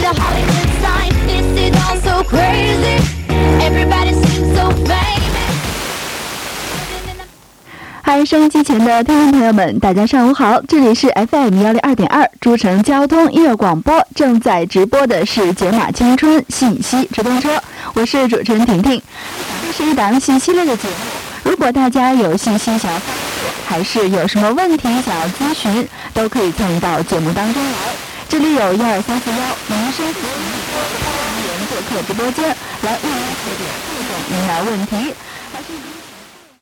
a Hollywood sign. This is all so crazy. Everybody seems so famous. 嗨，收音机前的听众朋友们，大家上午好，这里是 FM102.2 诸城交通音乐广播，正在直播的是解码青春信息直通车，我是主持人婷婷。这是一档信息类的节目，如果大家有信息想要发布，还是有什么问题想要咨询，都可以参与到节目当中来。这里有12341民生服务欢迎做客直播间来119点互动您来问题。